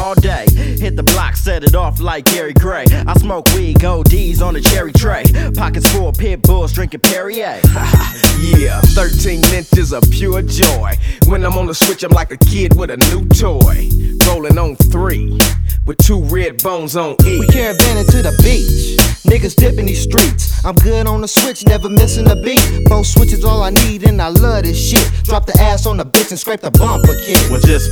all day. Hit the block, set it off like Gary Gray. I smoke weed, gold D's on a cherry tray. Pockets full of pit bulls, drinking Perrier. Yeah, 13 inches of pure joy. When I'm on the switch, I'm like a kid with a new toy. Rolling on 3 with 2 red bones on E. We caravanning to the beach, niggas dipping these streets. I'm good on the switch, never missing a beat. Both switches all I need and I love this shit. Drop the ass on the bitch and scrape the bumper kit. Well, just